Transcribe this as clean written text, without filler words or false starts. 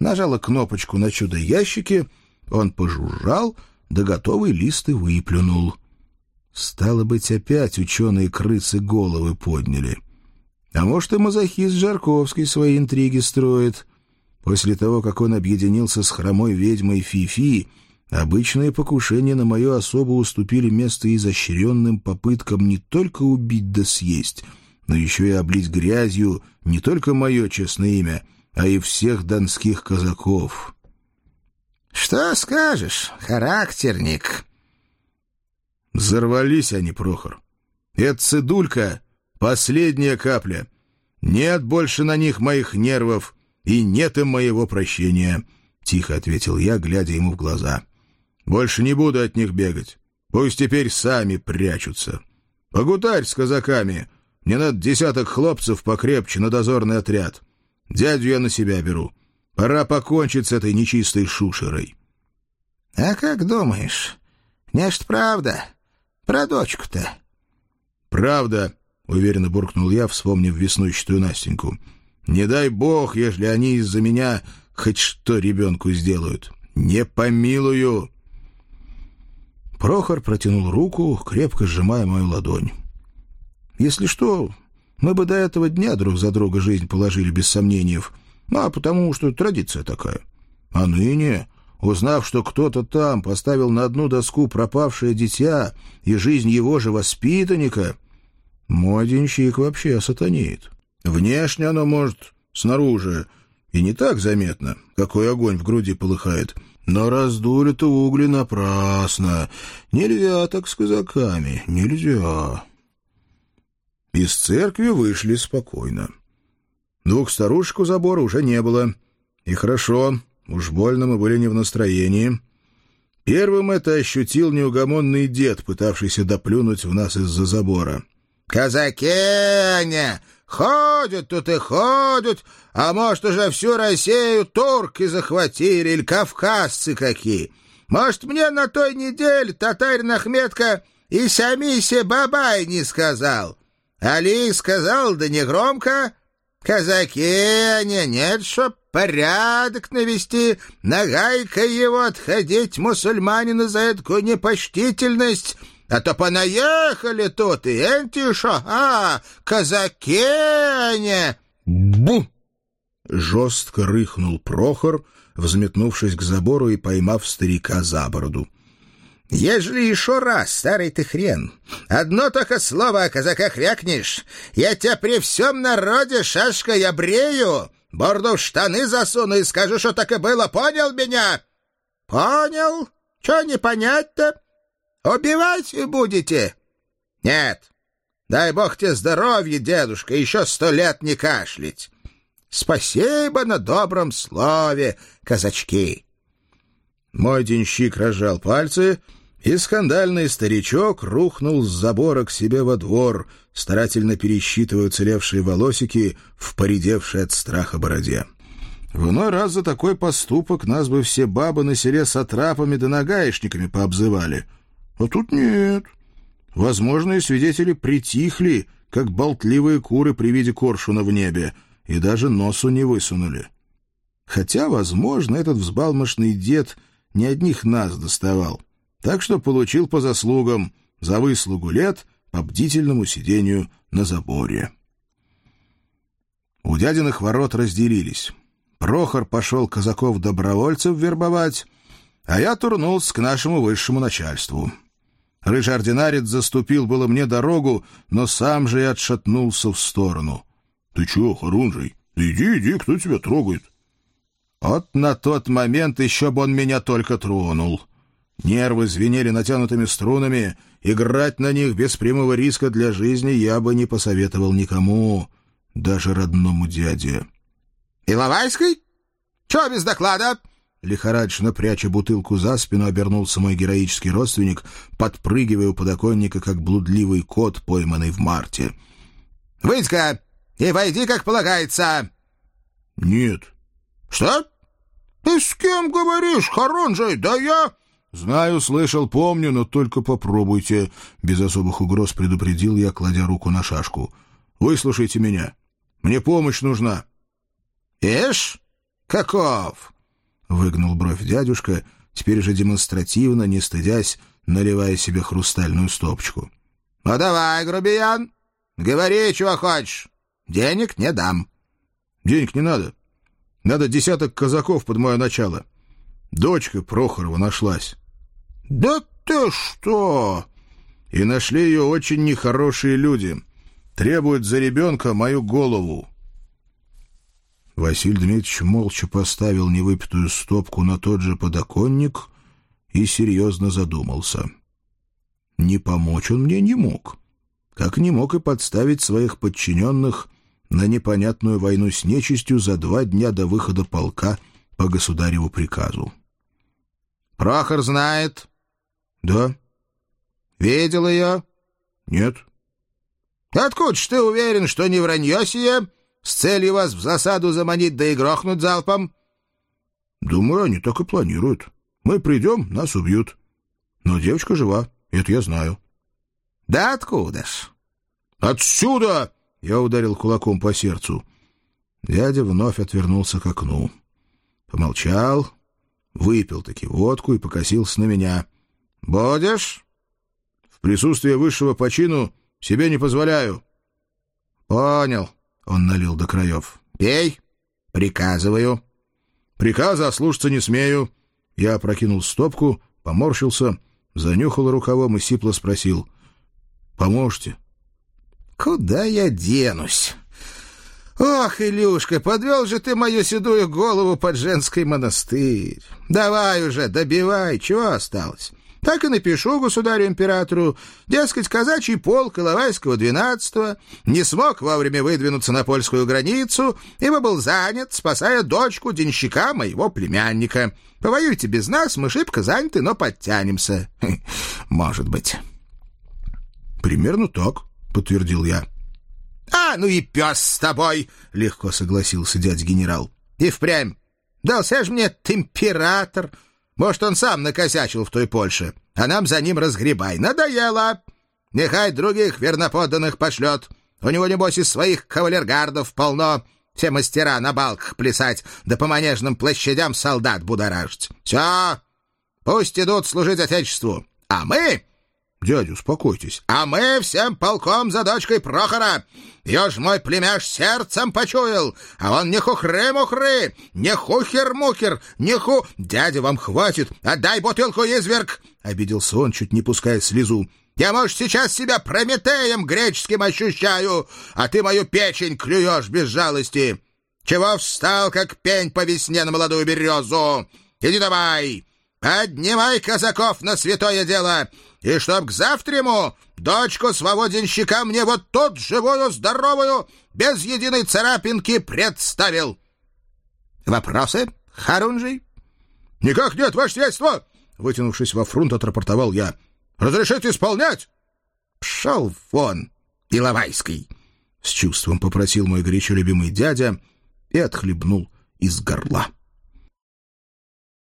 нажала кнопочку на чудо-ящике, он пожужжал, да готовый лист и выплюнул. Стало быть, опять ученые-крысы головы подняли. А может, и мазохист Жарковский свои интриги строит. После того, как он объединился с хромой ведьмой Фи-Фи, обычные покушения на мою особу уступили место изощренным попыткам не только убить да съесть, но еще и облить грязью не только мое честное имя, а и всех донских казаков. Что скажешь, характерник? Взорвались они, Прохор. Эта цедулька — последняя капля. Нет больше на них моих нервов, и нет им моего прощения, — тихо ответил я, глядя ему в глаза. Больше не буду от них бегать. Пусть теперь сами прячутся. Погутарь с казаками. Мне надо 10 хлопцев покрепче на дозорный отряд. Дядю я на себя беру. Пора покончить с этой нечистой шушерой. — А как думаешь, нечто правда про дочку-то? — Правда, — уверенно буркнул я, вспомнив веснущатую Настеньку. — Не дай бог, ежели они из-за меня хоть что ребенку сделают. Не помилую. Прохор протянул руку, крепко сжимая мою ладонь. Если что, мы бы до этого дня друг за друга жизнь положили без сомнений, потому что традиция такая. А ныне, узнав, что кто-то там поставил на одну доску пропавшее дитя и жизнь его же воспитанника, мой денщик вообще сатанеет. Внешне оно, может, снаружи и не так заметно, какой огонь в груди полыхает, но раздули-то угли напрасно. Нельзя так с казаками, нельзя. Из церкви вышли спокойно. 2 старушек у забора уже не было. И хорошо, уж больно мы были не в настроении. Первым это ощутил неугомонный дед, пытавшийся доплюнуть в нас из-за забора. «Казаки они! Ходят тут и ходят, а может, уже всю Россию турки захватили или кавказцы какие. Может, мне на той неделе татарин Ахметка и сами се бабай не сказал. Али сказал, да не громко. Казаки они, нет, чтоб порядок навести, нагайка его отходить мусульманина за эту непочтительность». А то понаехали тут, и энти шо, казаки они!» «Бу!» — жестко рыхнул Прохор, взметнувшись к забору и поймав старика за бороду. «Ежели еще раз, старый ты хрен, одно только слово о казаках вякнешь, я тебя при всем народе шашкой обрею, бороду в штаны засуну и скажу, что так и было, понял меня?» «Понял? Че не понять-то? Убивать будете?» «Нет. Дай бог тебе здоровья, дедушка, еще 100 лет не кашлять. Спасибо на добром слове, казачки». Мой денщик разжал пальцы, и скандальный старичок рухнул с забора к себе во двор, старательно пересчитывая уцелевшие волосики в поредевшей от страха бороде. В иной раз за такой поступок нас бы все бабы на селе сатрапами да нагаечниками пообзывали. А тут нет. Возможные свидетели притихли, как болтливые куры при виде коршуна в небе, и даже носу не высунули. Хотя, возможно, этот взбалмошный дед не одних нас доставал, так что получил по заслугам за выслугу лет по бдительному сидению на заборе. У дядиных ворот разделились. Прохор пошел казаков-добровольцев вербовать, а я турнулся к нашему высшему начальству. Рыжий ординарец заступил было мне дорогу, но сам же и отшатнулся в сторону. — Ты чего, Хорунжий? Иди, кто тебя трогает? Вот на тот момент еще бы он меня только тронул. Нервы звенели натянутыми струнами, играть на них без прямого риска для жизни я бы не посоветовал никому, даже родному дяде. — Иловайский? Чего без доклада? Лихорадочно пряча бутылку за спину, обернулся мой героический родственник, подпрыгивая у подоконника, как блудливый кот, пойманный в марте. — Выйди-ка и войди, как полагается. — Нет. — Что? Ты с кем говоришь, Хорунжий? Да я... — Знаю, слышал, помню, но только попробуйте. Без особых угроз предупредил я, кладя руку на шашку. — Выслушайте меня. Мне помощь нужна. — Ишь, Каков? — выгнул бровь дядюшка, теперь же демонстративно, не стыдясь, наливая себе хрустальную стопочку. — Ну давай, грубиян, говори, чего хочешь. Денег не дам. — Денег не надо. Надо 10 казаков под мое начало. Дочка Прохорова нашлась. — Да ты что? И нашли ее очень нехорошие люди. Требуют за ребенка мою голову. Василий Дмитриевич молча поставил невыпитую стопку на тот же подоконник и серьезно задумался. Не помочь он мне не мог, как не мог и подставить своих подчиненных на непонятную войну с нечистью за 2 дня до выхода полка по государеву приказу. — Прохор знает? — Да. — Видел ее? — Нет. — Откуда ж ты уверен, что не вранье сие, с целью вас в засаду заманить да и грохнуть залпом? — Думаю, они так и планируют. Мы придем, нас убьют. Но девочка жива, это я знаю. — Да откуда ж? — Отсюда! — я ударил кулаком по сердцу. Дядя вновь отвернулся к окну. Помолчал, выпил-таки водку и покосился на меня. — Будешь? — В присутствии высшего по чину себе не позволяю. — Понял. Он налил до краев. — Пей. Приказываю. — Приказа ослушаться не смею. Я опрокинул стопку, поморщился, занюхал рукавом и сипло спросил. — Поможете? — Куда я денусь? Ох, Илюшка, подвел же ты мою седую голову под женский монастырь. Давай уже, добивай, чего осталось? Так и напишу государю-императору, дескать, казачий полк Иловайского 12-го не смог вовремя выдвинуться на польскую границу, ибо был занят, спасая дочку денщика моего племянника. Повоюйте без нас, мы шибко заняты, но подтянемся. Может быть. — Примерно так, — подтвердил я. — А, ну и пес с тобой, — легко согласился дядя-генерал. — И впрямь. Дался ж мне император. Может, он сам накосячил в той Польше, а нам за ним разгребай. Надоело. Нехай других верноподданных пошлет. У него, небось, из своих кавалергардов полно. Все мастера на балках плясать, да по манежным площадям солдат будоражить. Все, пусть идут служить Отечеству. А мы... Дядя, успокойтесь. А мы всем полком за дочкой Прохора. Ее ж мой племяш сердцем почуял, а он не хухры-мухры, не хухер-мухер, не ху... Дядя, вам хватит, отдай бутылку, изверг! Обиделся он, чуть не пуская слезу. Я, может, сейчас себя Прометеем греческим ощущаю, а ты мою печень клюешь без жалости. Чего встал, как пень по весне на молодую березу? Иди давай, поднимай казаков на святое дело, и чтоб к завтраму дочку своего денщика мне вот тут живую, здоровую, без единой царапинки представил. Вопросы, Харунжий? — Никак нет, ваше сиятельство! — вытянувшись во фрунт, отрапортовал я. — Разрешите исполнять? — Пшел вон, Иловайский! — с чувством попросил мой горячо любимый дядя и отхлебнул из горла.